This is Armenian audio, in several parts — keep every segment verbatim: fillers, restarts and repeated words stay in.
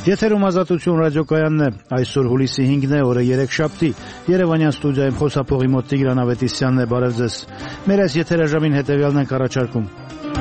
Եթերում Ազատություն ռադիոկայանն է, այսօր հուլիսի հինգն է, օրը երեքշաբթի, Երևանյան ստուդիայում խոսափողի մոտ Տիգրան Ավետիսյանն է, բարև ձեզ։ Մեր այս եթերաժամին հետևյալն ենք առաջարկում։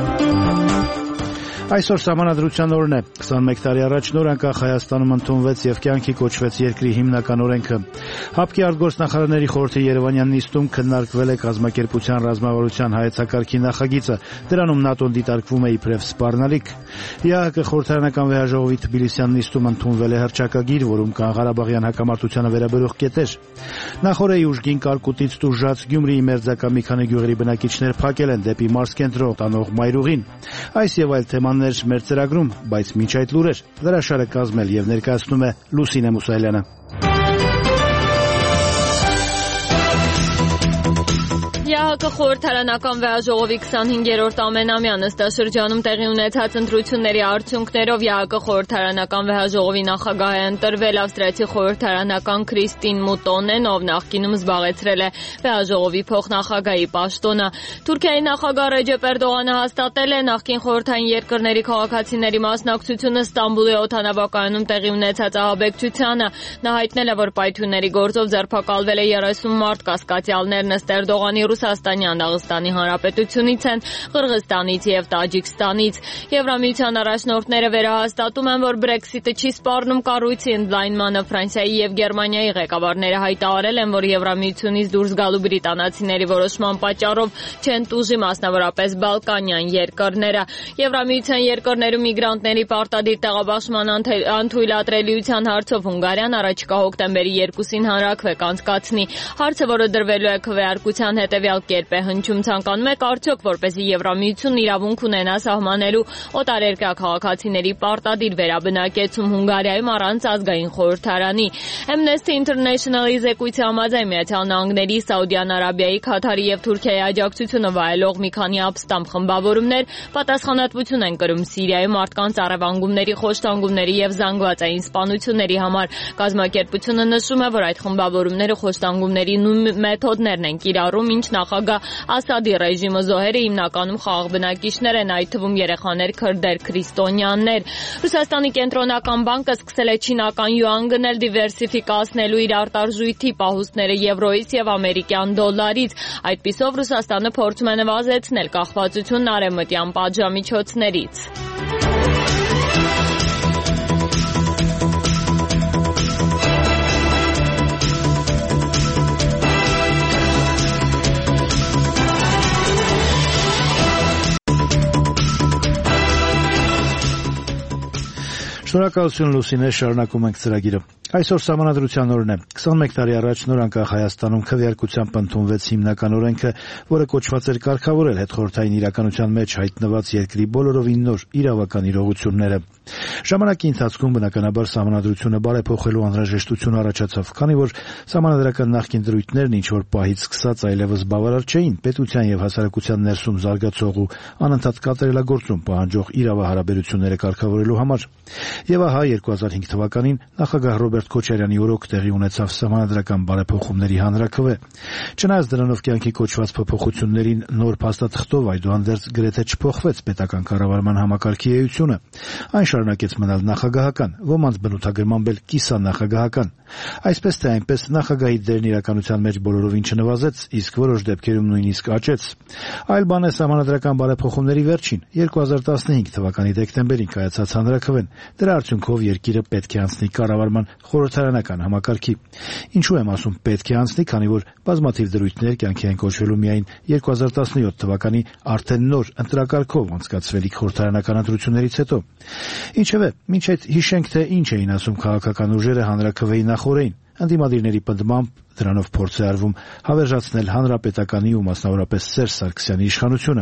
Այսօր Սահմանադրության օրն է, քսանմեկ տարի առաջ նոր անկախ Հայաստանում ընդունվեց եւ կյանքի կոչվեց երկրի հիմնական օրենքը։ ՀԱՊԿ-ի արտգործնախարարների խորհրդի Երևանյան նիստում քննարկվել է կազմակերպության ռազմավարության հայեցակարգի նախագիծը, դրանում ՆԱՏՕ-ն դիտարկվում է իբրև սպառնալիք։ ԵԱՀԿ խորհրդարանական վեհաժողովի Թբիլիսյան նիստում ընդունվել է հռչակագիր, որում կան Ղարաբաղյան հակամարտությանը վերաբերող կետեր։ Նախորդի ուժգին կարկուտից տուժած Գյումրիի մերձակա մի քանի գյուղերի բնակիչներ փակել են դեպի մարզկենտրոն տանող մայրուղին։ Այս եւ այլ թեմաներ մեր ծրագրում, բայց միջ այդ լուրեր հրաշալը կազմել եւ ներկայացնում է Լուսինե Մուսայելյանը։ ԵԱՀԿ խորհրդարանական վեհաժողովի քսանհինգերորդ ամենամյա նստաշրջանում տեղի ունեցած ընտրությունների արդյունքներով ԵԱՀԿ խորհրդարանական վեհաժողովի նախագահ է ընտրվել ավստրիացի խորհրդարանական Քրիստին Մուտոնեն, ով նախկինում զբաղեցրել է վեհաժողովի փոխնախագահի պաշտոնը։ Թուրքիայի նախագահ Ռեջեփ Էրդողանը հաստատել է նախկին խորհրդային երկրների քաղաքացիների մասնակցությունը Ստամբուլի օդանավակայանում տեղի ունեցած ահաբեկչությանը։ Նա հայտնել է, որ պայթյունների գործով ձերբակալվել է երեսուն մարդ, կասկածյալներն ըստ Էրդողանի Ռուսաստանյան Դաղստանի Հանրապետությունից են, Ղրղստանից եւ Տաջիկստանից։ Եվրամիության առաջնորդները վերահաստատում են, որ Brexit-ը չի սպառնում կառույցի ընդլայնմանը։ Ֆրանսիայի եւ Գերմանիայի ղեկավարները հայտարարել են, որ Եվրամիությունից դուրս գալու բրիտանացիների որոշման պատճառով չեն տուժի մասնավորապես Բալկանյան երկրները։ Եվրամիության երկրներում միգրանտների պարտադիր տեղաբաշխման անթույլատրելիության հարցով Հունգարիան առաջիկա հոկտեմբերի երկուսին հանրաքվե կանցկացնի։ Հարցը, որը դրվելու է քվեարկության հետևյալ կերպ է հնչում, ցանկանում եք արդյոք, որպեսզի Եվրամիությունն իրավունք ունենա սահմանելու օտարերկրյա քաղաքացիների պարտադիր վերաբնակեցում Հունգարիայում առանց ազգային խորհրդարանի։ Amnesty International-ի զեկույցի համաձայն Միացյալ Նահանգների, Սաուդյան Արաբիայի, Քաթարի եւ Թուրքիայի աջակցությունը վայելող մի քանի ապստամբ խմբավորումներ պատասխանատվություն են կրում Սիրիայում մարդկանց առևանգումների, խոշտանգումների եւ զանգվածային սպանությունների համար։ Կազմակերպությունը նշում է, որ այդ խմբավորումները խոշտանգումների նույն մեթոդներն են կիրառում, ինչ նախագահ Ասադի ռեժիմը զոհերը հիմնականում խաղաղ բնակիչներ են, այդ թվում երեխաներ, քրդեր, քրիստոնյաներ։ Ռուսաստանի կենտրոնական բանկը սկսել է չինական յուան գնել, դիվերսիֆիկացնելու իր արտարժույթի պահուստները եվրոից եւ ամերիկյան դոլարից։ Այդպիսով Ռուսաստանը փորձում է նվազեցնել կախվածությունն արևմտյան պատժամիջոցներից։ Շնորհակալություն Լուսինե, շարունակում ենք ծրագիրը։ Այսօր Սահմանադրության օրն է։ քսանմեկ տարի առաջ նոր անկախ Հայաստանում քվեարկությամբ ընդունվեց հիմնական օրենքը, որը կոչված էր կարգավորել հետխորհրդային իրականության մեջ հայտնված երկրի բոլորովին նոր իրավական իրողությունները։ Ժամանակի ընթացքում բնականաբար Սահմանադրությունը բարեփոխելու անհրաժեշտություն առաջացավ, քանի որ Սահմանադրական նախկին դրույթներն ինչ որ պահից սկսած այլևս բավարար չէին պետության եւ հասարակության ներսում զարգացող ու անընդհատ կատարելագործում պահանջող իրավահարաբերությունները կարգավորելու համար։ Եվ ահա երկու հազար հինգ թվականին նախագահ Ռոբերտ Քոչարյանի օրոք տեղի ունեցավ Սահմանադրական բարեփոխումների հանրաքվե։ Չնայած դրանով կյանքի կոչված փոփոխություններին նոր փաստաթղթով այդուհանդերձ գրեթե չփոխվեց պետական կառավարման համակարգի էությունը։ Այն շարունակեց մնալ նախագահական, ոմանց բնութագրմամբ էլ կիսանախագահական։ Այսպես թե այնպես նախագահի դերն իրականության մեջ բոլորովին չնվազեց, իսկ որոշ դեպքերում նույնիսկ աճեց։ Այլ բան է Սահմանադրական բարեփոխումների վերջին երկու հազար տասնհինգ թվականի դեկտեմբերին կայացած հանրաքվեն։ Դրա արդյունքով երկիրը պետք է անցնի կառավարման խորհրդարանական համակարգի։ Ինչու եմ ասում պետք է անցնի, քանի որ բազմաթիվ դրույթներ կյանքի են կոչվելու միայն երկու հազար տասնյոթ թվականի արդեն նոր ընտրակարգով անցկացվելիք խորհրդարանական ընտրություններից հետո։ Ինչևէ, մինչ այդ հիշենք, թե ինչ էին ասում քաղաքական ուժերը հանրաքվեի նախօրեին։ Ընդդիմադիրների պնդմամբ դրանով փորձ է արվում հավերժացնել հանրապետականի ու մասնավորապես Սերժ Սարգսյանի իշխանությունը։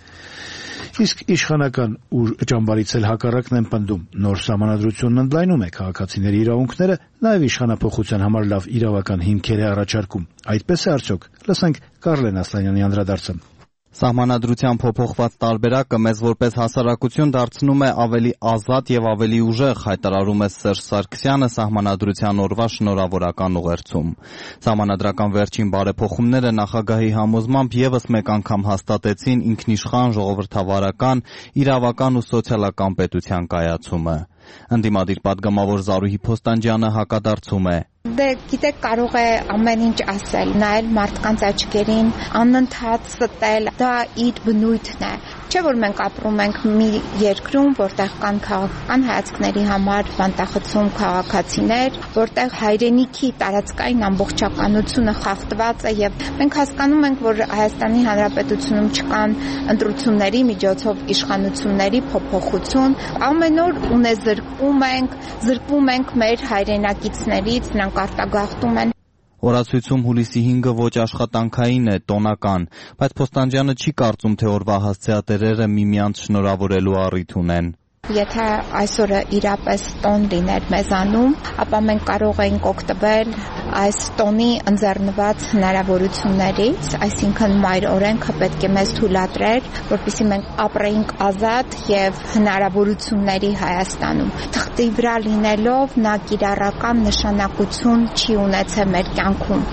Իսկ իշխանական ուժ ճամբարից էլ հակառակն են պնդում։ Նոր Սահմանադրությունն ընդլայնում է քաղաքացիների իրավունքները, նաև իշխանափոխության համար լավ իրավական հիմքեր է առաջարկում։ Այդպես է արդյոք։ Լսենք Կարլեն Ասլանյանի անդրադարձը։ Սահմանադրության փոփոխված տարբերակը մեզ որպես հասարակություն դարձնում է ավելի ազատ եւ ավելի ուժեղ, հայտարարում է Սերժ Սարգսյանը Սահմանադրության օրվա շնորհավորական ուղերձում։ Սահմանադրական վերջին բարեփոխումները նախագահի համոզմամբ եւս մեկ անգամ հաստատեցին ինքնիշխան ժողովրդավարական, իրավական ու սոցիալական պետության կայացումը։ Ընդդիմադիր պատգամավոր Զարուհի Փոստանջյանը հակադարձում է. Դե գիտեք, կարող է ամեն ինչ ասել, նայել մարդկանց աչքերին, անընդհատ ստել, դա իր բնույթն է։ Չէ՞ որ մենք ապրում ենք մի երկրում, որտեղ կան քաղաքական հայացքների համար բանտախցում քաղաքացիներ, որտեղ հայրենիքի տարածքային ամբողջականությունը խախտված է եւ մենք հասկանում ենք, որ Հայաստանի Հանրապետությունում չկան ընտրությունների միջոցով իշխանությունների փոփոխություն, ամեն օր ունեզրկում ենք, զրկվում ենք մեր հայրենակիցներից, նրանք արտագաղթում են։ Օրացույցում հուլիսի հինգը ոչ աշխատանքային է, տոնական, բայց Փոստանջյանը չի կարծում, թե օրվա հասցեատերերը միմյանց շնորհավորելու առիթ ունեն։ Եթե այսօրը իրապես տոն լիներ մեզանում, ապա մենք կարող էինք օգտվել այս տոնի ընձեռնված հնարավորություններից, այսինքն մայր օրենքը պետք է մեզ թույլատրեր, որպեսզի մենք ապրեինք ազատ եւ հնարավորությունների Հայաստանում։ Թղթի վրա լինելով նա կիրառական նշանակություն չի ունեցել մեր կյանքում։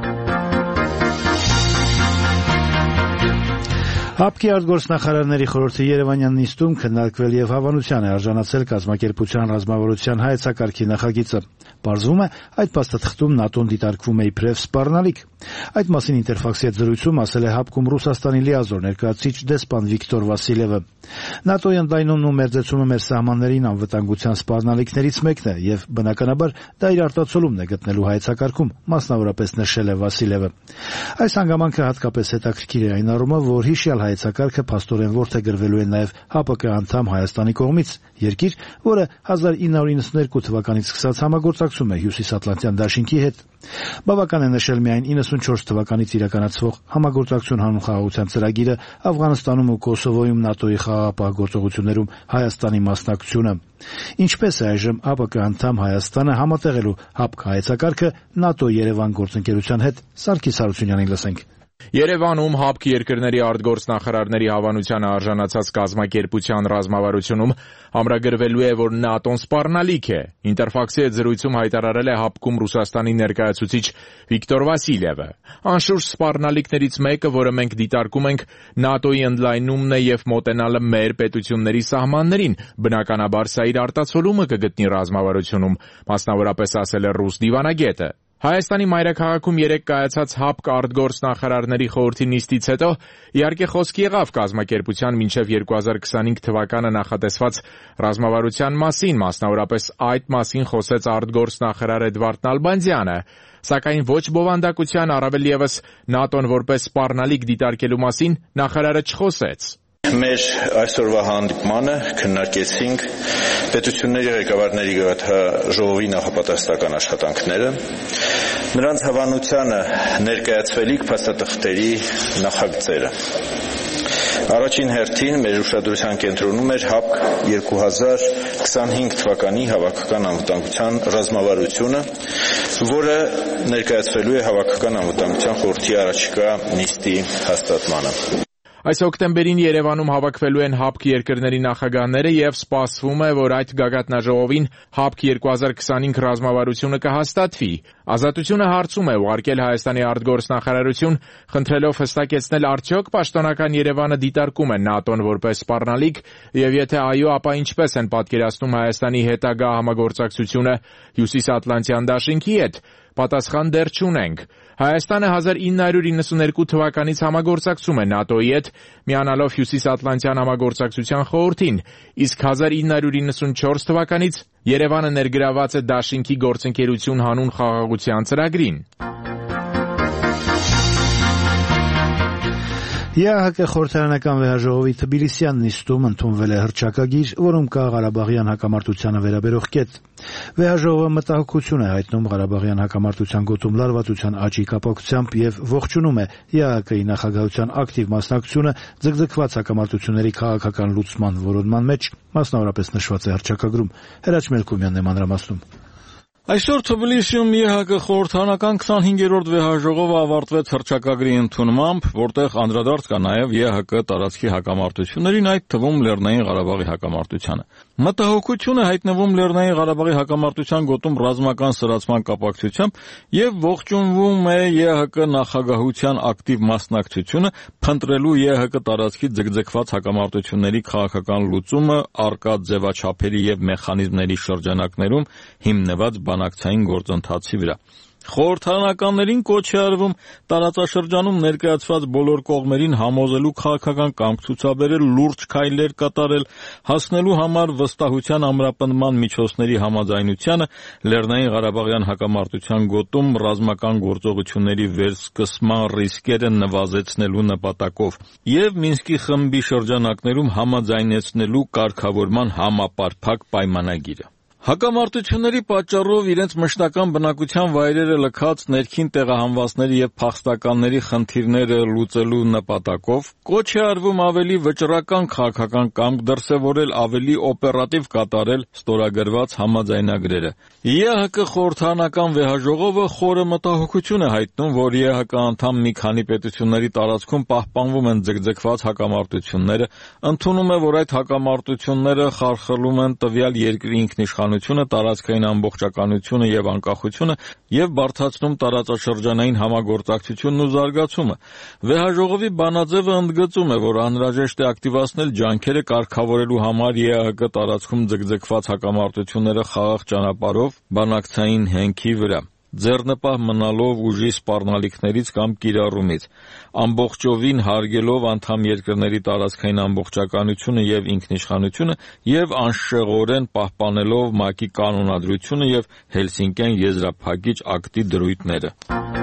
ՀԱՊԿ-ի արտգործնախարարների խորհրդի Երևանյան նիստում քննարկվել եւ հավանության է արժանացել կազմակերպության ռազմավարության հայեցակարգի նախագիծը։ Պարզվում է, այդ փաստաթղթում ՆԱՏՕ-ն դիտարկվում է իբրև սպառնալիք։ Այդ մասին Ինտերֆաքսի հետ զրույցում ասել է ՀԱՊԿ-ում Ռուսաստանի լիազոր ներկայացուցիչ դեսպան Վիկտոր Վասիլևը։ ՆԱՏՕ-ի ընդլայնումն ու մերձեցումը մեր սահմաններին անվտանգության սպառնալիքներից մեկն է եւ բնականաբար դա իր արտացոլումն է գտնելու հայեցակարգում, մասնավորապես նշել է Վասիլևը։ Այս հանգամանքը հատկապես հետաքրքիր է այն առումով, որ հիշյալ հայեցակարգը փաստորեն որդեգրվելու է նաև ՀԱՊԿ անդամ Հայաստանի կողմից, երկիր, որը հազար ինը հարյուր իննսուններկու թվականից սկսած համագործակցում է Հյուսիսատլանտյան դաշինքի հետ։ Բավական է նշել միայն իննսունչորս թվականից իրականացվող համագործակցություն հանուն խաղաղության ծրագիրը Աֆղանստանում ու Կոսովոյում ՆԱՏՕ-ի խաղաղապահ գործողություններում Հայաստանի մասնակցությունը։ Ինչպես է այժմ ՀԱՊԿ անդամ Հայաստանը համատեղելու ՀԱՊԿ հայեցակարգը ՆԱՏՕ-Երևան գործընկերության հետ, Սարգիս Հարությունյանին լսենք։ Երևանում ՀԱՊԿ երկրների արտգործնախարարների հավանությանը արժանացած կազմակերպության ռազմավարությունում ամրագրվելու է, որ ՆԱՏՕ-ն սպառնալիք է։ Ինտերֆաքսի հետ զրույցում հայտարարել է ՀԱՊԿ-ում Ռուսաստանի ներկայացուցիչ Վիկտոր Վասիլևը։ Անշուշտ սպառնալիքներից մեկը, որը մենք դիտարկում ենք, ՆԱՏՕ-ի ընդլայնումն է եւ մոտենալը մեր պետությունների սահմաններին։ Բնականաբար սա իր արտացոլումը կգտնի ռազմավարությունում, մասնավորապես ասել է ռուս դիվանագետը։ Հայաստանի մայրաքաղաքում երեկ կայացած ՀԱՊԿ արտգործնախարարների խորհրդի նիստից հետո իհարկե խոսք եղավ կազմակերպության մինչև երկու հազար քսանհինգ թվականը նախատեսված ռազմավարության մասին, մասնավորապես այդ մասին խոսեց արտգործնախարար Էդվարդ Նալբանդյանը, սակայն ոչ բովանդակության, առավել ևս ՆԱՏՕ-ն որպես սպառնալիք դիտարկելու մասին նախարարը չխոսեց։ Մեր այսօրվա հանդիպմանը քննարկեցինք պետությունների ղեկավարների գագաթնաժողովի նախապատրաստական աշխատանքները, նրանց հավանությանը ներկայացվելիք փաստաթղթերի նախագծերը։ Առաջին հերթին մեր ուշադրության կենտրոնում էր ՀԱՊԿ երկու հազար քսանհինգ թվականի հավաքական անվտանգության ռազմավարությունը, որը ներկայացվելու է հավաքական անվտանգության խորհրդի առաջիկա նիստի հաստատմանը։ Այս հոկտեմբերին Երևանում հավաքվելու են ՀԱՊԿ երկրների նախագահները եւ սպասվում է, որ այդ գագաթնաժողովին ՀԱՊԿ երկու հազար քսանհինգ ռազմավարությունը կհաստատվի։ Ազատությունը հարցում է ուղարկել Հայաստանի արտգործնախարարություն, խնդրելով հստակեցնել արդյոք պաշտոնական Երևանը դիտարկում է ՆԱՏՕ-ն որպես սպառնալիք եւ եթե այո, ապա ինչպես են պատկերացնում Հայաստանի հետագա համագործակցությունը Հյուսիսատլանտյան դաշինքի հետ։ Պատասխան դեռ չունենք։ Հայաստանը հազար ինը հարյուր իննսուներկու թվականից համագործակցում է ՆԱՏՕ-ի հետ, միանալով Հյուսիսատլանտյան համագործակցության խորհրդին, իսկ հազար ինը հարյուր իննսունչորս թվականից Երևանը ներգրաված է դաշինքի գործընկերություն հանուն խաղաղության ծրագրին։ ԵԱՀԿ խորհրդարանական վեհաժողովի Թբիլիսյան նիստում ընդունվել է հռչակագիր, որում կա Ղարաբաղյան հակամարտությանը վերաբերող կետ։ Վեհաժողովը մտահոգություն է հայտնում Ղարաբաղյան հակամարտության գոտում լարվածության աճի կապակցությամբ եւ ողջունում է ԵԱՀԿ-ի նախագահության ակտիվ մասնակցությունը ձգձգված հակամարտությունների քաղաքական լուծման որոնման մեջ, մասնավորապես նշված է հռչակագրում։ Հրաչ Մելքումյանն է մանրամասնում։ Այսօր Թբիլիսիում ԵՀԿ խորհրդարանական քսանհինգերորդ վեհաժողովը ավարտվեց հռչակագրի ընդունմամբ, որտեղ անդրադարձ կա նաև ԵՀԿ տարածքի հակամարտություններին, այդ թվում Լեռնային Ղարաբաղի հակամարտությանը։ Մտահոգություն է հայտնվում Լեռնային Ղարաբաղի հակամարտության գոտում ռազմական սրացման կապակցությամբ եւ ողջունվում է ԵՀԿ նախագահության ակտիվ մասնակցությունը փնտրելու ԵՀԿ տարածքի ձգձգված հակամարտությունների քաղաքական լուծումը արկա ձևաչափերի եւ մեխանիզմների շրջանակներում հիմնված բանակցային գործընթացի վրա։ Խորհրդարանականներին կոչ է արվում տարածաշրջանում ներկայացված բոլոր կողմերին համոզելու քաղաքական կամք ցուցաբերել, լուրջ քայլեր կատարել, հասնելու համար վստահության ամրապնդման միջոցների համաձայնությանը, Լեռնային Ղարաբաղյան հակամարտության գոտում ռազմական գործողությունների վերսկսման ռիսկերը նվազեցնելու նպատակով եւ Մինսկի խմբի շրջանակներում համաձայնեցնելու կարգավորման համապարփակ պայմանագիրը։ Հակամարտությունների պատճառով իրենց մշտական բնակության վայրերը լքած ներքին տեղահանվածների եւ փախստականների խնդիրները լուծելու նպատակով կոչ է արվում ավելի վճռական քաղաքական կամք դրսևորել, ավելի օպերատիվ կատարել ստորագրված համաձայնագրերը։ ԵՀԿ խորհրդարանական վեհաժողովը խորը մտահոգություն է հայտնում, որ ԵՀԿ անդամ մի քանի պետությունների տարածքում պահպանվում են ձգձգված հակամարտությունները, ընդունում է, որ այդ հակամարտությունները խարխլում են տվյալ երկրի ինքնիշխանությունը, տարածքային ամբողջականությունը եւ անկախությունը եւ բարդացնում տարածաշրջանային համագործակցությունն ու զարգացումը։ Վեհաժողովի բանաձևը ընդգծում է, որ անհրաժեշտ է ակտիվացնել ջանքերը կարգավորելու համար ԵՀԿ տարածքում ձգձգված հակամարտությունները խաղաղ ճանապարհով բանակցային հենքի վրա, ձեռնպահ մնալով ուժի սպառնալիքներից կամ կիրառումից, ամբողջովին հարգելով անդամ երկրների տարածքային ամբողջականությունը եւ ինքնիշխանությունը եւ անշեղորեն պահպանելով ՄԱԿ-ի կանոնադրությունը եւ Հելսինկյան եզրափակիչ ակտի դրույթները։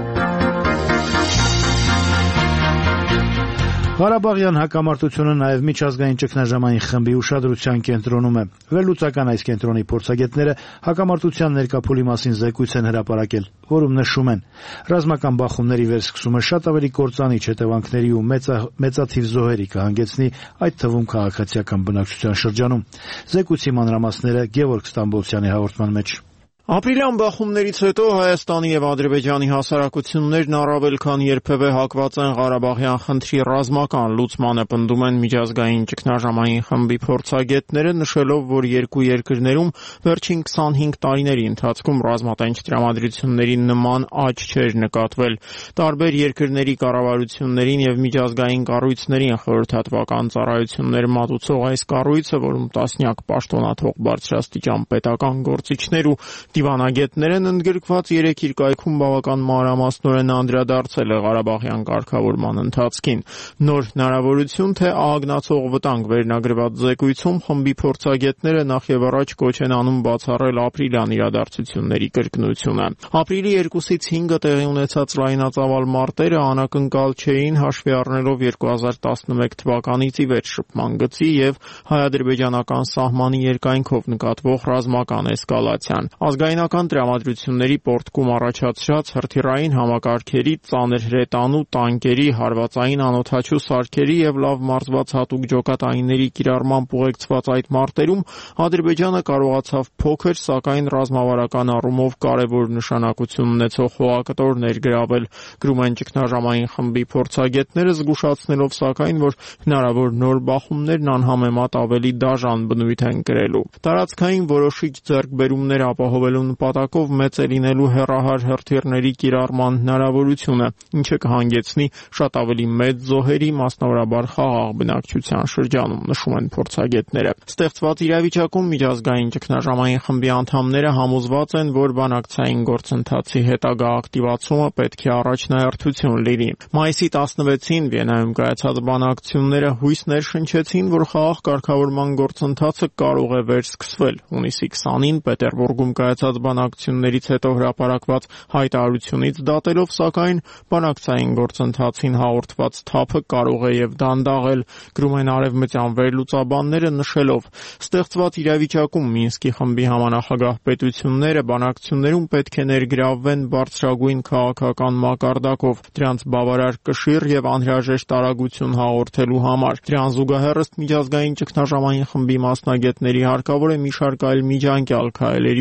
Ղարաբաղյան հակամարտությունը նաև միջազգային ճգնաժամային խմբի ուշադրության կենտրոնում է։ Վերլուծական այս կենտրոնի փորձագետները հակամարտության ներկա փուլի մասին զեկույց են հրապարակել, որում նշում են. ռազմական բախումների վերսկսումը շատ ավելի կործանիչ հետևանքների ու մեծա, մեծաթիվ զոհերի կհանգեցնի, այդ թվում քաղաքացիական բնակչության շրջանում։ Զեկույցի մանրամասները Գևորգ Ստամբոլցյանի հաղորդման մեջ։ Ապրիլյան բախումներից հետո Հայաստանի եւ Ադրբեջանի հասարակություններն առավել քան երբևէ հակված են Ղարաբաղյան խնդրի ռազմական լուծմանը, պնդում են միջազգային ճգնաժամային խմբի փորձագետները, նշելով, որ երկու երկրներում վերջին քսանհինգ տարիների ընթացքում ռազմատենչ տրամադրությունների նման աճ չէր նկատվել։ Տարբեր երկրների կառավարություններին եւ միջազգային կառույցներին խորհրդատվական ծառայություններ մատուցող այս կառույցը, որում տասնյակ պաշտոնաթող բարձրաստիճան պետական գործիչներ ու դիվանագետներ են ընդգրկված, երեք իր կայքում բավական մանրամասնորեն անդրադարձել է Ղարաբաղյան կարգավորման ընթացքին։ Նոր հնարավորություն, թե ահագնացող վտանգ վերնագրված զեկույցում խմբի փորձագետները նախ եւ առաջ կոչ են անում բացառել ապրիլյան իրադարձությունների կրկնությունը։ Ապրիլի երկուսից հինգը տեղի ունեցած լայնածավալ մարտերը անակնկալ չէին, հաշվի առնելով երկու հազար տասնմեկ թվականից ի վեր շփման գծի եւ հայ-ադրբեջանական սահմանի երկայնքով նկատվող ռազմական էսկալացիան։ Ազգայնական տրամադրությունների պորտկում առաջացած հրթիռային համակարգերի, ծանր հրետանու, տանկերի, հարվածային անօդաչու սարքերի եւ լավ մարզված հատուկ ջոկատայինների կիրառմամբ ուղեկցված այդ մարտերում Ադրբեջանը կարողացավ փոքր, սակայն ռազմավարական առումով կարևոր նշանակություն ունեցող հողակտոր ներգրավել, գրում են ճգնաժամային խմբի փորձագետները, զգուշացնելով սակայն, որ հնարավոր նոր բախումներն անհամեմատ ավելի դաժան բնույթ են կրելու։ Տարածքային որոշիչ ձեռքբերումներ ապահովելու նպատակով մեծ է լինելու հեռահար հրթիռների կիրառման հնարավորությունը, ինչը կհանգեցնի շատ ավելի մեծ զոհերի, մասնավորաբար խաղաղ բնակչության շրջանում, նշում են փորձագետները։ Ստեղծված իրավիճակում միջազգային ճգնաժամային խմբի անդամները համոզված են, որ բանակցային գործընթացի հետագա ակտիվացումը պետք է առաջնահերթություն լինի։ Մայիսի տասնվեցին Վիեննայում կայացած բանակցությունները հույս ներշնչեցին, որ խաղաղ կարգավորման գործընթացը կարող է վերսկսվել։ Հունիսի քսանին Պետերբուրգում կայացած բանակցություններից հետո հրապարակված հայտարարությունից դատելով, սակայն բանակցային գործընթացին հաղորդված թափը կարող է եւ դանդաղել, գրում են արևմտյան վերլուծաբանները, նշելով. ստեղծված իրավիճակում Մինսկի խմբի համանախագահ պետությունները բանակցություններում պետք է ներգրավվեն բարձրագույն քաղաքական մակարդակով, դրանց բավարար կշիռ եւ անհրաժեշտ արագություն հաղորդելու համար։ Դրան զուգահեռ ըստ միջազգային ճգնաժամային խմբի մասնագետների հարկավոր է մի շարք այլ միջանկյալ քայլերի դիմել,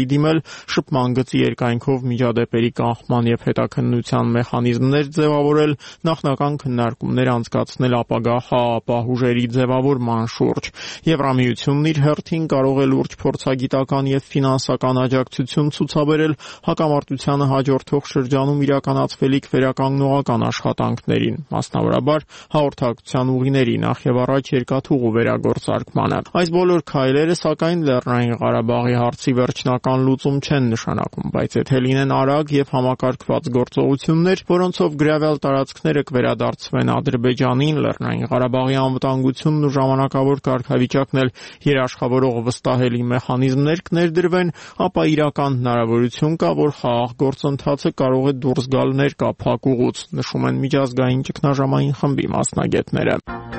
շփման գծի երկայնքով միջադեպերի կանխման եւ հետաքննության մեխանիզմներ ձևավորել, նախնական քննարկումներ անցկացնել ապագա հապահ ուժերի ձևավորման շուրջ։ Եվրամիությունն իր հերթին կարող է լուրջ փորձագիտական եւ ֆինանսական աջակցություն ցուցաբերել հակամարտությանը հաջորդող շրջանում իրականացվելիք վերականգնողական աշխատանքներին, մասնավորաբար հաղորդակցության ուղիների նախ եւ առաջ երկաթուղու վերագործարկմանը։ Այս բոլոր քայլերը, սակայն, Լեռնային Ղարաբաղի հարցի վերջնական լուծում չեն նշանակում, բայց եթե լինեն արագ եւ համակարգված գործողություններ, որոնցով գրավել տարածքները կվերադարձվեն Ադրբեջանին, Լեռնային Ղարաբաղի անվտանգությունն ու ժամանակավոր կարգավիճակն էլ երաշխավորող վստահելի մեխանիզմներ կներդրվեն, ապա իրական հնարավորություն կա, որ խաղաղ գործընթացը կարող է դուրս գալ ներկա փակուղուց, նշում են միջազգային ճգնաժամային խմբի մասնագետները։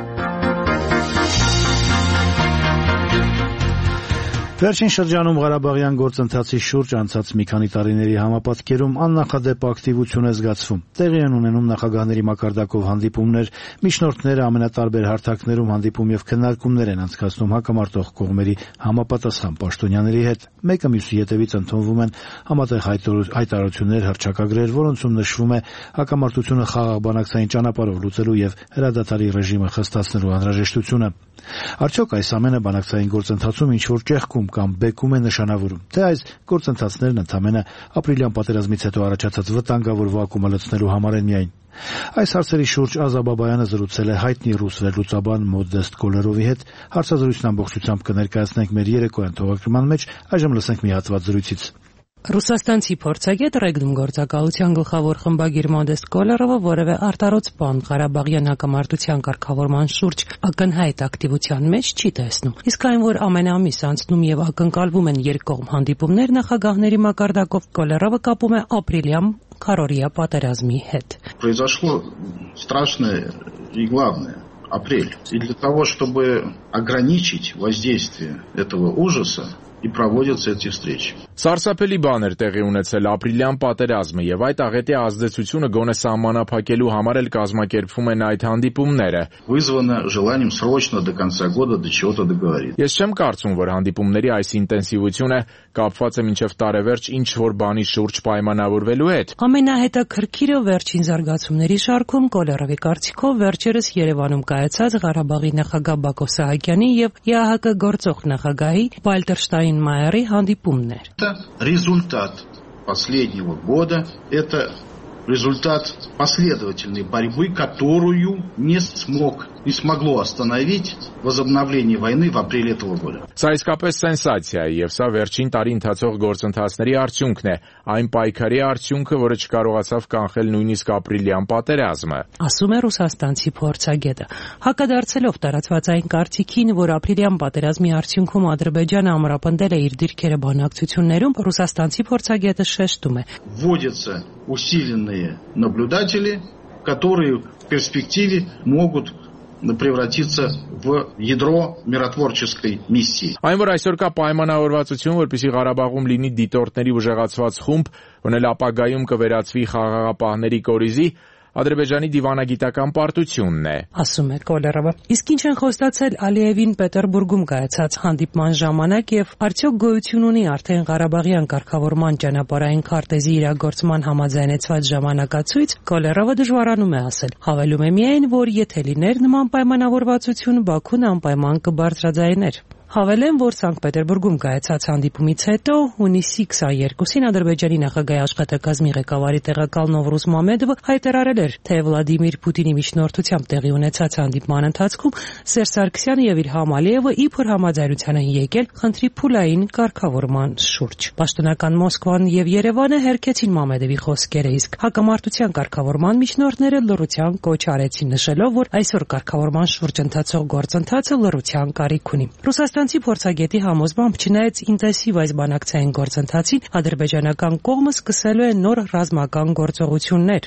Վերջին շրջանում Ղարաբաղյան գործընթացի շուրջ անցած մի քանի տարիների համապատկերում աննախադեպ ակտիվություն է զգացվում։ Տեղի են ունենում նախագահների մակարդակով հանդիպումներ, միջնորդները ամենատարբեր հարթակներում հանդիպում եւ քննարկումներ են անցկացնում հակամարտող կողմերի համապատասխան պաշտոնյաների հետ։ Մեկը մյուսի ետևից ընդունվում են համատեղ հայտարարություններ, հռչակագրեր, որոնցում նշվում է հակամարտությունը խաղաղ բանակցային ճանապարհով լուծելու եւ հրադադարի ռեժիմը խստացնելու անհրաժեշտությունը։ Արդյոք այս ամենը բանակցային գործընթացում ինչ որ ճեղքում կամ բեկում է նշանավորում, թե այս գործընթացներն ընդամենը ապրիլյան պատերազմից հետո առաջացած վտանգավոր վակումը լցնելու համար են միայն։ Այս հարցերի շուրջ Ազաբաբայանը զրուցել է հայտնի ռուս վերլուծաբան Մոդեստ Կոլերովի հետ, հարցազրույցն ամբողջությամբ կներկայացնենք մեր երեկոյան թողարկման մեջ, այժմ լսենք մի հատված զրույցից։ Ռուսաստանցի փորձագետ Ռեգնում գործակալության գլխավոր խմբագիր Մոդեստ Կոլերովը որևէ արտարոց բան Ղարաբաղյան հակամարտության կարգավորման շուրջ ակնհայտ ակտիվության մեջ չի տեսնում։ Իսկ այն, որ ամեն ամիս անցնում եւ ակնկալվում են երկկողմ հանդիպումներ նախագահների մակարդակով, Կոլերովը կապում է ապրիլյան քարորիա պատերազմի հետ։ Произошло страшное и главное апрель. И для того, чтобы ограничить воздействие этого ужаса, и проводятся эти встречи. Սարսափելի բան էր տեղի ունեցել ապրիլյան պատերազմը եւ այդ աղետի ազդեցությունը գոնե սահմանափակելու համար էլ կազմակերպվում են այդ հանդիպումները։ Вызвано желанием срочно до конца года до чего-то договориться. Ես չեմ կարծում, որ հանդիպումների այս ինտենսիվությունը կապված է մինչև տարեվերջ ինչ որ բանի շուրջ պայմանավորվելու հետ։ Ամենահետաքրքիրը վերջին զարգացումների շարքում Կոլերովի կարծիքով վերջերս Երևանում կայացած Ղարաբաղի նախագահ Բակո Սահակյանի եւ ԵԱՀԿ գործող նախագահի Վալտեր Մայերի հանդիպումներ։ Это результат последнего года, это результат последовательной борьбы, которую не смог, не смогло остановить возобновление войны в апреле этого года. Սա իսկապես սենսացիա է եւ սա վերջին տարի ընթացող գործընթացների արդյունքն է, այն պայքարի արդյունքը, որը չկարողացավ կանխել նույնիսկ ապրիլյան պատերազմը։ Ասում է ռուսաստանցի փորձագետը։ Հակադարձելով տարածվածային կարծիքին, որ ապրիլյան պատերազմի արդյունքում Ադրբեջանը ամրապնդել է իր դիրքերը բանակցություններում, ռուսաստանցի փորձագետը շեշտում է. Вводятся усиленные наблюдатели, которые в перспективе могут превратиться в ядро миротворческой миссии. Այն որ այսօր կա պայմանավորվածություն, որպեսզի Ղարաբաղում լինի դիտորդների ուժեղացված խումբ, որն էլ ապագայում կվերածվի խաղաղապահների կորիզի, Ադրբեջանի դիվանագիտական պարտությունն է, ասում է Կոլերովը։ Իսկ ինչ են խոստացել Ալիևին Պետերբուրգում կայացած հանդիպման ժամանակ եւ արդյոք գոյություն ունի արդեն Ղարաբաղյան կարգավորման ճանապարհային քարտեզի իրագործման համաձայնեցված ժամանակացույց, Կոլերովը դժվարանում է ասել։ Հավելում է միայն, որ եթե լիներ նման պայմանավորվածություն, Բաքուն անպայման կբարձրաձայներ։ Հավելեմ, որ Սանկտ Պետերբուրգում կայացած հանդիպումից հետո հունիսի քսաներկուսին Ադրբեջանի նախագահի աշխատակազմի ղեկավարի տեղակալ Նովրուզ Մամեդովը հայտարարել էր, թե Վլադիմիր Պուտինի միջնորդությամբ տեղի ունեցած հանդիպման ընթացքում Սերժ Սարգսյանը եւ իր համ Ալիևը իբր համաձայնության են եկել խնդրի փուլային կարգավորման շուրջ։ Պաշտոնական Մոսկվան եւ Երևանը հերքեցին Մամեդովի խոսքերը, իսկ հակամարտության կարգավորման միջնորդները լռության կոչ արեցին, նշելով, որ այսօր կարգավորման շուրջ ընթացող գործընթացը լռության կարիք ունի։ Ռուսաստանցի փորձագետի համոզմամբ, չնայած ինտենսիվ այս բանակցային գործընթացին, ադրբեջանական կողմը սկսելու է նոր ռազմական գործողություններ։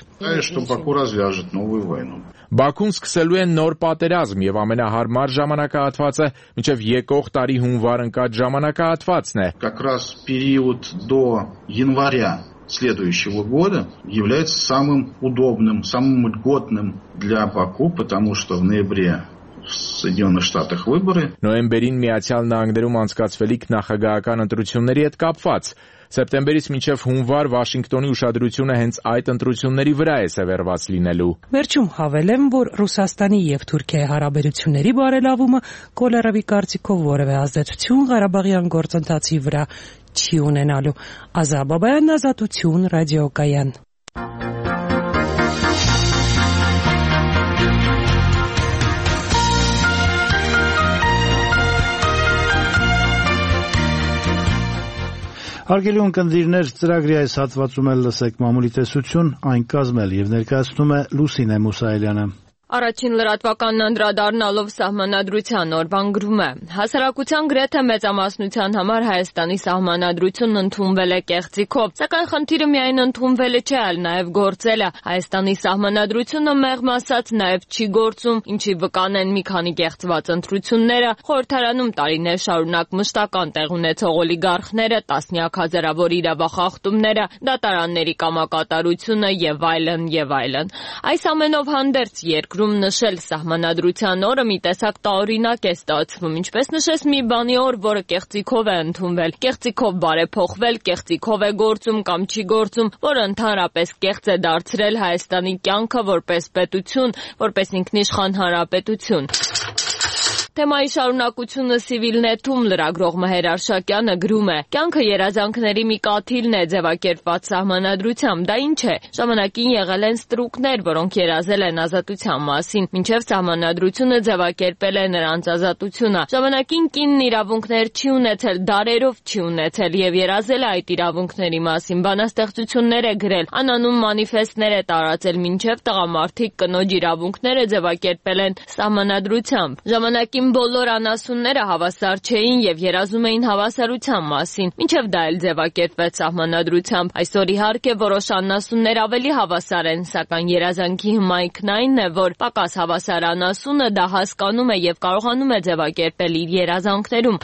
Բաքուն սկսելու է նոր պատերազմ եւ ամենահարմար ժամանակահատվածը մինչեւ եկող տարի հունվար ընկած ժամանակահատվածն է։ Как раз период до января следующего года является самым удобным, самым льготным для Баку, потому что в ноябре Соединенных Штатах выборы. Նոյեմբերին Միացյալ Նահանգներում անցկացվելիք նախագահական ընտրությունների հետ կապված Սեպտեմբերից մինչև հունվար Վաշինգտոնի ուշադրությունը հենց այդ ընտրությունների վրա է սևեռված լինելու։ Վերջում հավելեմ, որ Ռուսաստանի եւ Թուրքիայի հարաբերությունների բարելավումը Կոլերովի կարծիքով որևէ ազդեցություն Ղարաբաղյան գործընթացի վրա չի ունենալու։ Ազա Բաբայան, Ազատություն, Ռադիոկայան։ Հարգելի ունկնդիրներ, ծրագրի այս հատվածում էլ լսեք մամուլի տեսություն, այն կազմել եւ ներկայացնում է Լուսինե Մուսայելյանը։ Առաջին լրատվականն անդրադառնալով Սահմանադրության օրվան գրում է. Հասարակության գրեթե մեծամասնության համար Հայաստանի Սահմանադրությունն ընդունվել է կեղծիքով, սակայն խնդիրը միայն ընդունվելը չէ, այլ նաև գործելը։ Հայաստանի Սահմանադրությունը մեղմ ասած նաև չի գործում, ինչի վկան են մի քանի կեղծված ընտրությունները, խորհրդարանում տարիներ շարունակ մշտական տեղ ունեցող օլիգարխները, տասնյակ հազարավոր իրավախախտումները, դատարանների կամակատարությունը եւ այլն եւ այլն։ Այս ամենով հանդերձ երկրում նշել Սահմանադրության օրը մի տեսակ տարօրինակ է ստացվում, ինչպես նշես մի բանի օր, որը կեղծիքով է ընդունվել, կեղծիքով բարեփոխվել, կեղծիքով է գործում կամ չի գործում, որը ընդհանրապես կեղծ է դարձրել Հայաստանի կյանքը որպես պետություն, որպես ինքնիշխան հանրապետություն։ Թեմայի շարունակությունը Civilnet-ում լրագրող Մհեր Արշակյանը գրում է. Կյանքը երազանքների մի կաթիլն է ձևակերպված Սահմանադրությամբ, դա ինչ է։ Ժամանակին եղել են ստրուկներ, որոնք երազել են ազատության մասին, մինչև Սահմանադրությունը ձևակերպել է նրանց ազատությունը։ Ժամանակին կինն իրավունքներ չի ունեցել, դարերով չի ունեցել եւ երազել է այդ իրավունքների մասին, բանաստեղծություններ է գրել, անանուն մանիֆեստներ է տարածել, մինչև տղամարդիկ կնոջ իրավունքները ձևակերպել են Սահմանադրությամբ։ Ժամանակին բոլոր անասունները հավասար չէին եւ երազում էին հավասարության մասին, մինչև դա էլ ձևակերպվեց Սահմանադրությամբ։ Այսօր իհարկե որոշ անասուններ ավելի հավասար են, սակայն երազանքի հմայքն այն է, որ պակաս հավասար անասունը դա հասկանում է եւ կարողանում է ձևակերպել իր երազանքներում։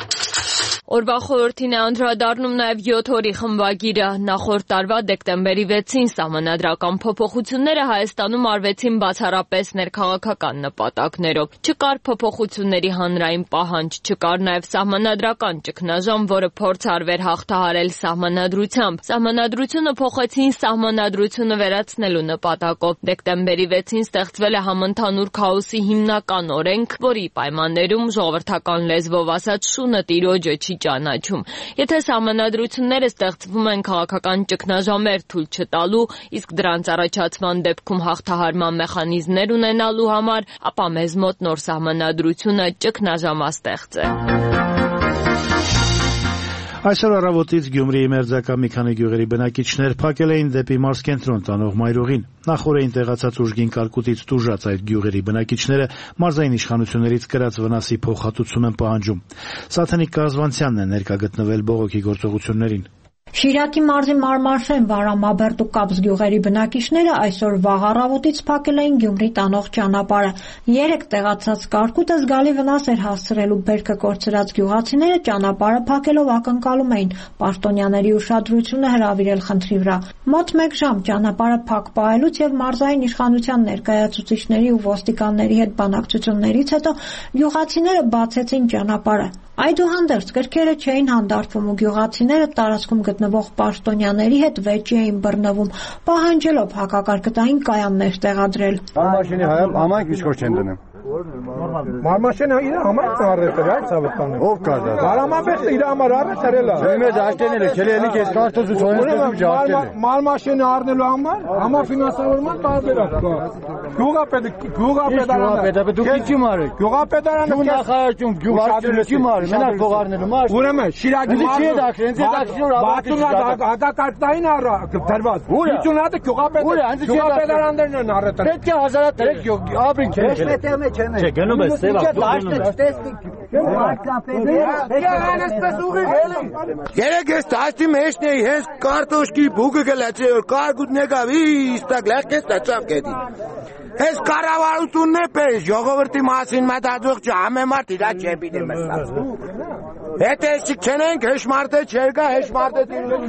Օրվա խորհրդին է անդրադառնում նաև յոթ օրի խմբագիրը։ Նախորդ տարվա դեկտեմբերի վեցին սահմանադրական փոփոխությունները Հայաստանում արվեցին բացառապես ներքաղաքական նպատակներով։ Չկար փոփոխությունների հանրային պահանջ, չկար նաև սահմանադրական ճգնաժամ, որը փորձ արվեր հաղթահարել Սահմանադրությամբ։ Սահմանադրությունը փոխեցին Սահմանադրությունը վերացնելու նպատակով։ Դեկտեմբերի վեցին ստեղծվել է համընդհանուր քաոսի հիմնական օրենք, որի պայմաններում ժողովրդական լեզվով ասած շունը տիրոջը չի ճանաչում։ Եթե սահմանադրությունները ստեղծվում են քաղաքական ճգնաժամեր թույլ չտալու, իսկ դրանց առաջացման դեպքում հաղթահարման մեխանիզմներ ունենալու համար, ապա մեզ մոտ նոր սահմանադրությունը ճգնաժամաստեղծ է։ Այսօր առավոտից Գյումրիի մերձակա մի քանի գյուղերի բնակիչներ փակել էին դեպի մարզկենտրոն տանող մայրուղին։ Նախօրեին տեղացած ուժգին կարկուտից տուժած այդ գյուղերի բնակիչները մարզային իշխանություններից կրած վնասի փոխհատուցում են պահանջում։ Սաթենիկ Կազվանցյանն է ներկա գտնվել բողոքի գործողություններին։ Շիրակի մարզի Մարմարշեն, Վարամաբերդ ու Կապս գյուղերի բնակիչները այսօր վաղ առավոտից փակել էին Գյումրի տանող ճանապարհը։ Երեք տեղացած կարկուտը զգալի վնաս էր հասցրելու բերքը կորցրած գյուղացիները ճանապարհը փակելով ակնկալում էին պաշտոնյաների ուշադրությունը հրավիրել խնդրի վրա։ Մոտ մեկ ժամ ճանապարհը փակ պահելուց եւ մարզային իշխանության ներկայացուցիչների ու ոստիկանների հետ բանակցություններից հետո գյուղացիները բացեցին ճանապարհը։ Այդուհանդերձ կրքերը չէին հանդարտվում ու գյուղացիները տարածքում գտնվող պաշտոնյաների հետ վեճի էին բռնվում, պահանջելով հակակարկտային կայաններ տեղադրել։ Մարմաշենի համայնք ինչ-որ չեն դնում։ Մարմաշենը իր համայնքն առեցել է, այդ ցավտանը։ Ով կա դա։ Վարամաբերդը իր համար առեցել է։ Ջեմեջ աշտենել է, չելելի կես կարտոզու ծոնից ջաշտել է։ Մարմաշենը առնելու համար համաֆինանսավորման տարբերակ կա։ Գյուղապետ, գյուղապետարանը։ Դուք ինչի մարեք։ Գյուղապետարանը նախարարություն գյուղարությունը չի մարի, մենակ փողարնելու մարդ։ Ուրեմն Շիրակի մարզը չի դակրեն, ինձ դակրին հակակարտային առա դրված։ Յոթ հատ գյուղապետ գյուղապետարաններն են առեցել։ Պետք է հազարատ դրեք աբրին քեզ։ Չէ, գնում է Երեք ես դաշտի մեջն էի, հենց կարտոշկի բուգը գլացի, որ կարգուտ նեկավ, իստակ լեղկես տաչավ կետի։ Հենց կառավարությունն է պես, ժողովրդի մասին մտածող չհամեմարդ իրա չեպին է մստած։ Հետեսիկ չենենք, հեշմարդը չեր գա, հեշմարդը դիրգլու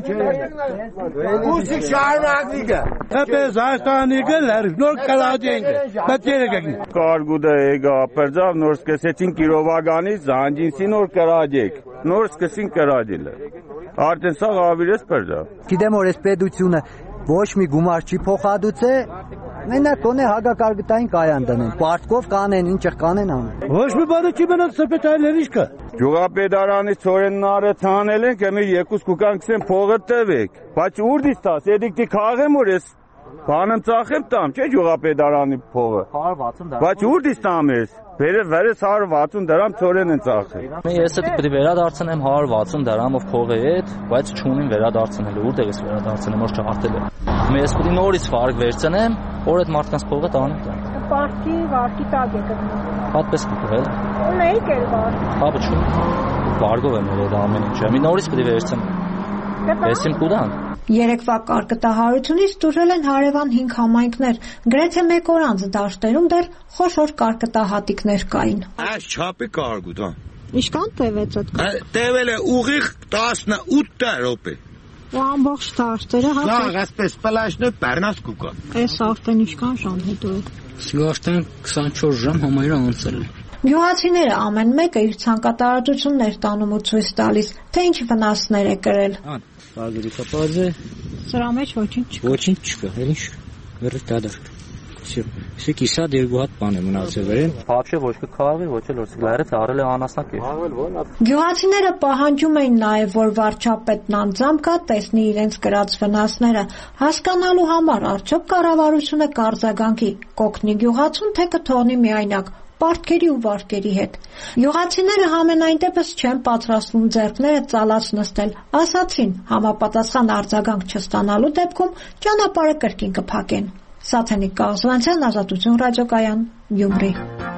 չեր։ Ուսիկ շարունակվիգը։ Հեպես Հայաստանի գլեր, նոր կլադենք, բատ երեգագնի։ Կարգուդը էգա ապերձավ, նոր սկսեցին կիրովագանից, զանջինսի նոր կրաջեք, նոր սկսին կրաջելը։ Արդեն սաղ ավիրես պերձավ։ Գիտեմ որ ես պետությունը ոչ մի գումար չի փոխադուց է, մենակ կոնե հագակարգտային կայան դնեն, պարտկով կանեն, ինչ կանեն անեն։ Ոչ մի բանը չի մնաց սպետայլեր ինչ կա։ Գյուղապետարանի ծորեննարը թանել ենք, εμείς երկուս կուկան կսեն փողը տվեք, բայց ուր դիս տաս, եդիկտի քաղեմ որ ես բանեմ ծախեմ տամ, չէ գյուղապետարանի փողը։ հարյուր վաթսուն դրամ։ Բայց ուր դիս տամ ես, բերը վերես հարյուր վաթսուն դրամ ծորեն են ծախել։ Ես էլ պետք է վերադարձնեմ հարյուր վաթսուն դրամով փողի հետ, բայց չունեմ վերադարձնելու, որտեղ ես վերադարձնեմ, որ չհարտել է։ Ես պետք է նորից վարկ վերցնեմ, որ այդ մարդկանց փողը տանեմ տան։ Պարտքի վարկի տակ է գնում։ Պատպես կգել։ Ունեիք էլ վարկ։ Հաբը չունեմ։ Վարգով եմ ելել ամեն ինչը։ Մի նորից պետք է վերցնեմ։ Էսիմ կուդան։ Երեկվա կարկտահարությունից տուժել են հարևան հինգ համայնքներ, գրեթե մեկ օր անց դաշտերում դեռ խոշոր կարկտահատիկներ կային։ Այս չափի կարգուդան։ Ինչքան տևեց այդ։ Տևել է ուղիղ տասնութ րոպե։ Ու ամբողջ դաշտերը հա։ Լավ, այսպես պլաշնը բեռնած կուկա։ Էս արդեն ինչքան ժամ հետո է։ Սլաշտան քսանչորս ժամ համայնը անցել է։ Գյուղացիները ամեն մեկը իր ցանկատարածություններ տանում ու ցույց տալիս, թե ինչ վնասներ է կրել։ Բաղերի կապազը։ Սրա մեջ ոչինչ չկա։ Ոչինչ չկա, հենց վերը դադարք։ Всё. Всё կիսա երկու հատ բան է մնացել վերեն։ Вообще ոչ մի քաղաքի, ոչ էլ լայրից առել է անասնակեր։ Գյուղացիները պահանջում էին նաև, որ վարչապետն անձամբ գա տեսնի իրենց կրած վնասները, հասկանալու համար արդյոք կառավարությունը կարձագանքի կօգնի գյուղացուն, թե կթողնի միայնակ պարտքերի ու վարկերի հետ։ Գյուղացիները համենայն դեպս չեն պատրաստվում ձեռքները ծալած նստել, ասացին համապատասխան արձագանք չստանալու դեպքում ճանապարհը կրկին կփակեն։ Սաթենիկ Կաղզվանցյան, Ազատություն ռադիոկայան, Գյումրի։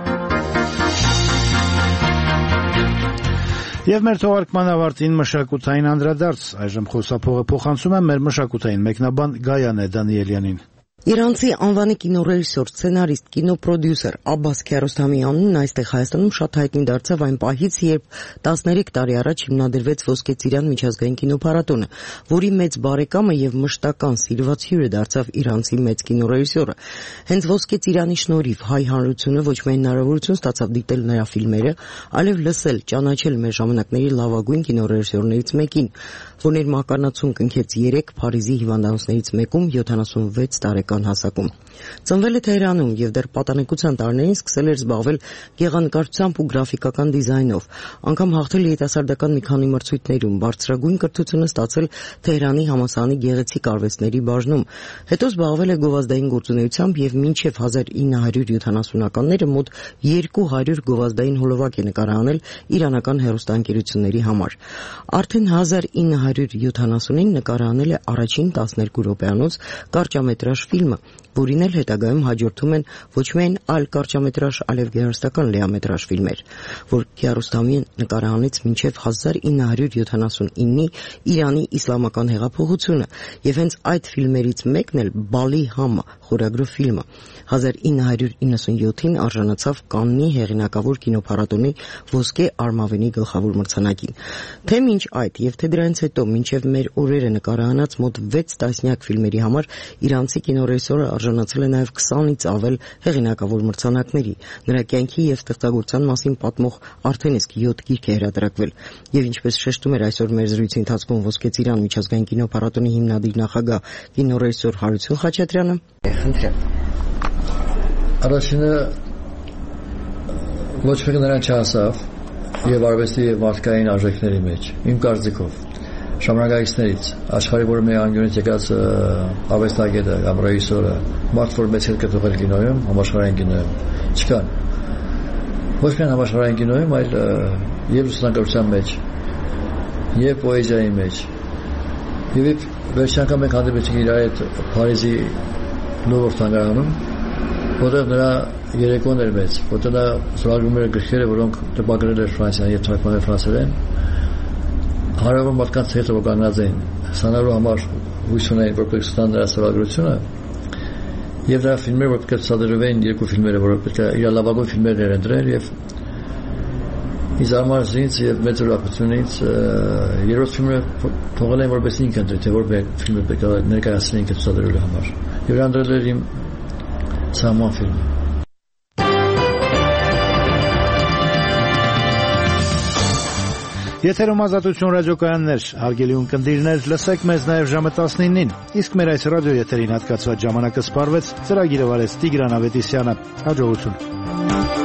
Եվ մեր թողարկման ավարտին մշակութային անդրադարձ, այժմ խոսափողը փոխանցում եմ մեր մշակութային մեկնաբան Գայանե Դանիելյանին։ Իրանցի անվանի կինոռեժիսոր, սցենարիստ, կինոպրոդյուսեր Աբբաս Քիարոստամյանն այստեղ Հայաստանում շատ հայտնի դարձավ այն պահից, երբ տասներեք տարի առաջ հիմնադրվեց Ոսկե ծիրան միջազգային կինոփառատոնը, որի մեծ բարեկամը եւ մշտական սիրված հյուրը դարձավ իրանցի մեծ կինոռեժիսորը։ Հենց Ոսկե ծիրանի շնորհիվ հայ հանրությունը ոչ միայն հնարավորություն ստացավ դիտել նրա ֆիլմերը, այլև լսել, ճանաչել մեր ժամանակների լավագույն կինոռեժիսորներից մեկին, որ իր մականացուն կնքեց երեք Փարիզի հիվանդանոցներից մեկում յոթանասունվեց տարեկան հասակում։ Ծնվել է Թեհրանում եւ դեռ պատանեկության տարիներին սկսել էր զբաղվել գեղանկարչությամբ ու գրաֆիկական դիզայնով, անգամ հաղթել երիտասարդական մի քանի մրցույթներում, բարձրագույն կրթությունը ստացել Թեհրանի համալսարանի գեղեցիկ արվեստների բաժնում, հետո զբաղվել է գովազդային գործունեությամբ եւ մինչեւ հազար ինը հարյուր յոթանասունականները մոտ երկու հարյուր գովազդային հոլովակ է նկարահանել իրանական հեռուստաընկերությունների համար։ Արդեն հազար ինը հարյուր յոթանասունին նկարահանել է առաջին տասներկու րոպեանոց կարճամետրաժ ֆիլմը, որին էլ հետագայում հաջորդում են ոչ միայն այլ կարճամետրաժ, այլև գեղարվեստական լիամետրաժ ֆիլմեր, որ Քիարոստամին նկարահանեց մինչև հազար ինը հարյուր յոթանասունինի Իրանի իսլամական հեղափոխությունը, եւ հենց այդ ֆիլմերից մեկն էլ Բալի համը խորագրով ֆիլմը հազար ինը հարյուր իննսունյոթին արժանացավ Կաննի հեղինակավոր կինոփառատոնի ոսկե արմավենի գլխավոր մրցանակին։ Թե մինչ այդ եւ թե դրանից հետո մինչեւ մեր օրերը նկարահանած մոտ վեց տասնյակ ֆիլմերի համար իրանցի կինոռեժիսորը արժանացել է նաև քսանից ավել հեղինակավոր մրցանակների։ Նրա կյանքի եւ ստեղծագործության մասին պատմող արդեն իսկ յոթ գիրք է հրատարակվել։ Եվ ինչպես շեշտում էր այսօր մեր զրույցի ընթացքում Ոսկե ծիրան միջազգային կինոփառատոնի հիմնադիր նախագահ կինոռեժիսոր Հարություն Խաչատրյանը, խնդրեմ։ Առաջինը ոչ մեկ նրան չհասավ եւ արվեստի եւ մարդկային արժեքների մեջ, իմ կարծիքով ժամանակակիցներից աշխարհի որը մի անգյունից եկած արվեստագետը կամ ռեժիսորը մարդ որ մեծ հետ կտողել կինոյում, համաշխարհային կինոյում չկան։ Ոչ միայն համաշխարհային կինոյում, այլ եւ լուսանկարչության մեջ, եւ պոեզիայի մեջ։ Եվ վերջին անգամ մենք հանդիպեցինք իր հետ Փարիզի Լուվր թանգարանում, որտեղ նրա երեկոն էր մեծ, որտեղ նա զբաղվում էր գրքերը, որոնք տպագրել էր Ֆրանսիան եւ թարգմանել ֆրանսերեն։ Հարյուրավոր մարդկանց հետ որ կանգնած էին ստանալու համար հույս ունեին որ պետք է ստանան նրա ստորագրությունը եւ նրա ֆիլմերը որ պետք է ցուցադրվեն երկու ֆիլմերը որ պետք է իր լավագույն ֆիլմերն են դրել եւ Ինձ համար ինձ եւ մեծ ուրախությունից երրորդ ֆիլմը թողել եմ որպես ինքն ընտրի, թե որ ֆիլմը պետք է ներկայացնի ինքը ցուցադրելու համար։ Եվ անդրել էր իմ սահման ֆիլմը։ Եթերում Ազատություն ռադիոկայաններ, հարգելի ունկնդիրներ, լսեք մեզ նաև ժամը տասնինին, իսկ մեր այս ռադիո եթերին հատկացված ժամանակը սպառվեց, ծրագիրը վարեց Տիգրան Ավետիսյանը, հաջողություն։